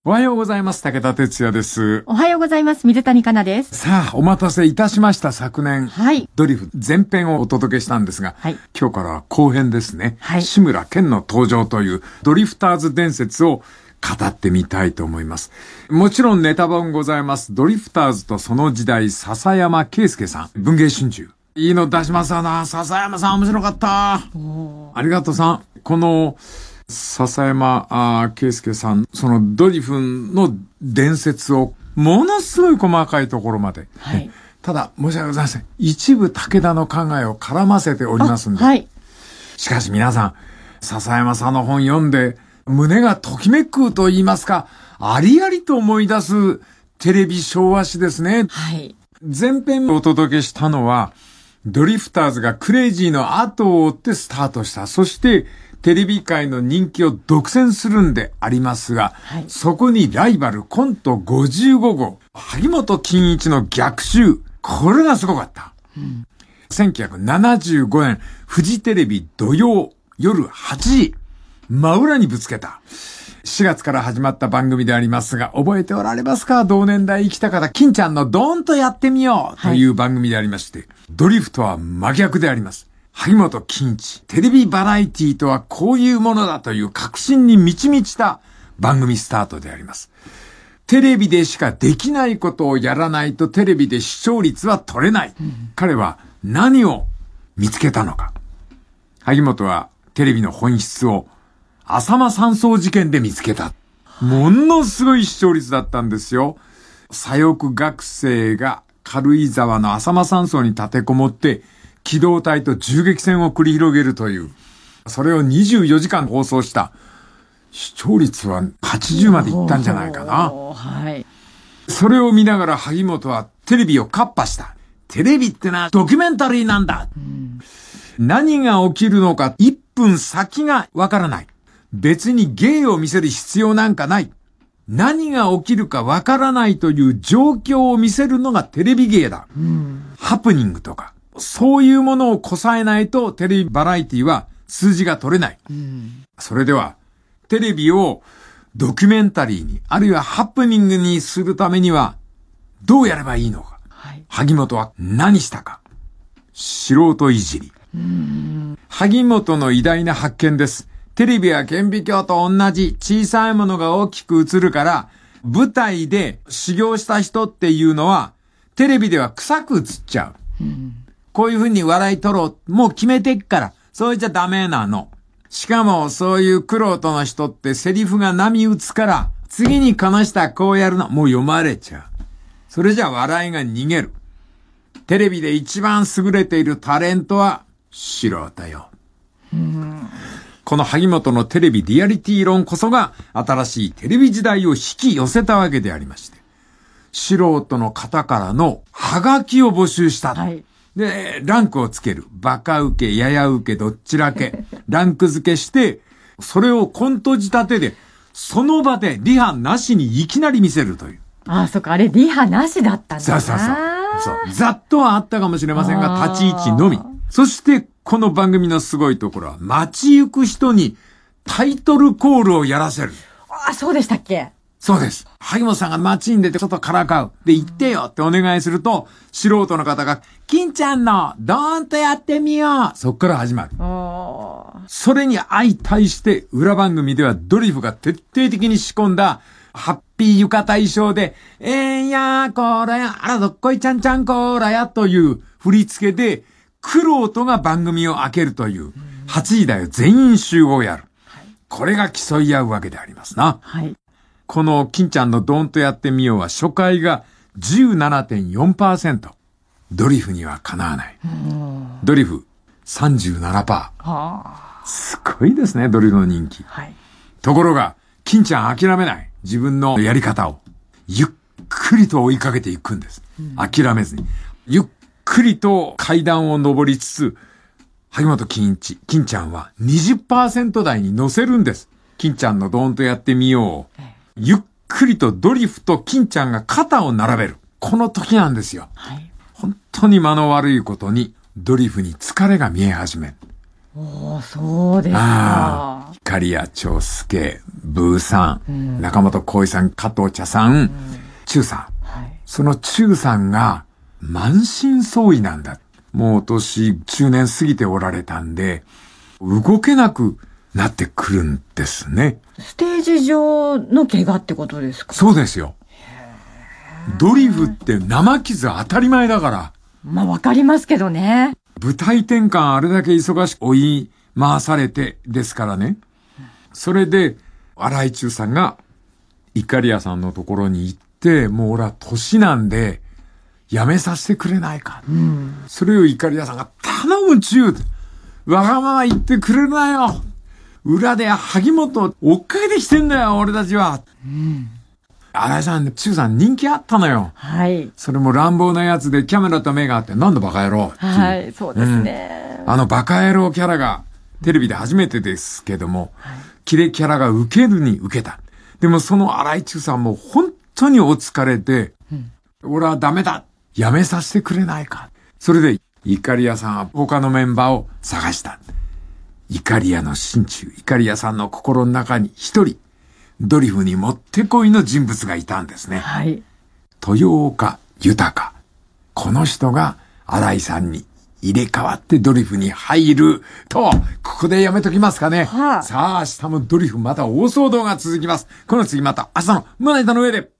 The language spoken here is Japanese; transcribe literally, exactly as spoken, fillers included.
おはようございます。武田哲也です。 おはようございます。水谷香奈です。 さあ、お待たせいたしました。昨年、 はい、 ドリフ前編をお届けしたんですが、はい、今日からは後編ですね。はい、志村けんの登場というドリフターズ伝説を語ってみたいと思います。もちろんネタ本ございます。ドリフターズとその時代、笹山圭介さん、文藝春秋。いいの出しますわな。笹山さん面白かった。ありがとうさん。この笹山圭介さん、そのドリフの伝説をものすごい細かいところまで。はい、ただ、申し訳ございません。一部武田の考えを絡ませておりますんで。はい、しかし皆さん、笹山さんの本読んで、胸がときめくと言いますか、ありありと思い出すテレビ昭和史ですね。はい、前編をお届けしたのは、ドリフターズがクレイジーの後を追ってスタートした。そして、テレビ界の人気を独占するんでありますが、はい、そこにライバルコントごじゅうごごう、萩本欽一の逆襲。これがすごかった。うん、せんきゅうひゃくななじゅうごねん、フジテレビ土曜夜はちじ、真裏にぶつけた。しがつから始まった番組でありますが、覚えておられますか？同年代生きた方、金ちゃんのドーンとやってみようという番組でありまして、はい、ドリフとは真逆であります。萩本欽一、テレビバラエティとはこういうものだという確信に満ち満ちた番組スタートであります。テレビでしかできないことをやらないとテレビで視聴率は取れない。うん、彼は何を見つけたのか。萩本はテレビの本質を浅間山荘事件で見つけた。ものすごい視聴率だったんですよ。左翼学生が軽井沢の浅間山荘に立てこもって、機動隊と銃撃戦を繰り広げるという、それをにじゅうよじかん放送した。視聴率ははちじゅうまでいったんじゃないかな。はい。それを見ながら萩本はテレビをカッパした。テレビってのはドキュメンタリーなんだ。うん、何が起きるのかいっぷん先がわからない。別に芸を見せる必要なんかない。何が起きるかわからないという状況を見せるのがテレビ芸だ。うん、ハプニングとか。そういうものをこさえないとテレビバラエティは数字が取れない。うん、それでは、テレビをドキュメンタリーに、あるいはハプニングにするためには、どうやればいいのか。はい、萩本は何したか。素人いじり。うん、萩本の偉大な発見です。テレビは顕微鏡と同じ小さいものが大きく映るから、舞台で修行した人っていうのは、テレビでは臭く映っちゃう。うんこういう風に笑い取ろう。もう決めてっから。そう言っちゃダメなの。しかも、そういう玄人の人ってセリフが波打つから、次にこの人はこうやるの。もう読まれちゃう。それじゃ笑いが逃げる。テレビで一番優れているタレントは、素人よ。うんこの萩本のテレビリアリティ論こそが、新しいテレビ時代を引き寄せたわけでありまして。素人の方からのハガキを募集した。はいで、ランクをつける。バカ受け、やや受け、どっちらけ。ランク付けして、それをコント仕立てで、その場でリハなしにいきなり見せるという。 ああ、そっか、あれリハなしだったんだな。 そうそうそう。そう。ざっとはあったかもしれませんが、立ち位置のみ。そして、この番組のすごいところは、街行く人にタイトルコールをやらせる。 ああ、そうでしたっけ？ そうです。萩本さんが街に出てちょっとからかう。で、行ってよってお願いすると、素人の方が、金ちゃんのドーンとやってみよう。そっから始まる。それに相対して、裏番組ではドリフが徹底的に仕込んだ、ハッピー浴衣衣装で、えーやーこーらや、あらどっこいちゃんちゃんこーらやという振り付けで、玄人が番組を開けるという、はちじだよ全員集合やる。これが競い合うわけでありますな。はい。この金ちゃんのドーンとやってみようは初回が じゅうななてんよんパーセント。ドリフにはかなわない。ドリフ さんじゅうななパーセント。はあ、すごいですね、ドリフの人気。はい、ところが、金ちゃん諦めない。自分のやり方を。ゆっくりと追いかけていくんです。諦めずに。ゆっくりと階段を上りつつ、萩本欽一、金ちゃんは にじゅっパーセント 台に乗せるんです。金ちゃんのドーンとやってみよう。ゆっくりとドリフと金ちゃんが肩を並べる。この時なんですよ。はい、本当に間の悪いことにドリフに疲れが見え始める。 おー、そうですか。 刈谷長介、ブーさん、うん、中本浩一さん、加藤茶さん、うん、中さん、はい。その中さんが満身創痍なんだ。もうお年中年過ぎておられたんで、動けなくなってくるんですね。 ステージ上の怪我ってことですか？ そうですよ。ドリフって生傷当たり前だから。 まあわかりますけどね。 舞台転換あれだけ忙しく追い回されてですからね。それで、荒井中さんが、イカリアさんのところに行って、もう俺は年なんで、やめさせてくれないか。うん、それをイカリアさんが、頼む中、わがまま言ってくれなよ。裏で萩本追っかけてきてんだよ、俺たちは。うん、荒井さん、中さん人気あったのよ。はい。それも乱暴なやつでキャメラと目があって、なんだバカ野郎。 はい、そうですね、 うん。あのバカ野郎キャラが、テレビで初めてですけども、はい、キレキャラが受けるに受けた。でもその荒井中さんも本当にお疲れで、うん、俺はダメだ。やめさせてくれないか。それで、イカリアさんは他のメンバーを探した。イカリアの心中、イカリアさんの心の中に一人、ドリフにもってこいの人物がいたんですね。はい。豊岡豊。この人が荒井さんに入れ替わってドリフに入ると、ここでやめときますかね。はあ、さあ、明日もドリフまた大騒動が続きます。この次また朝の胸板の上で。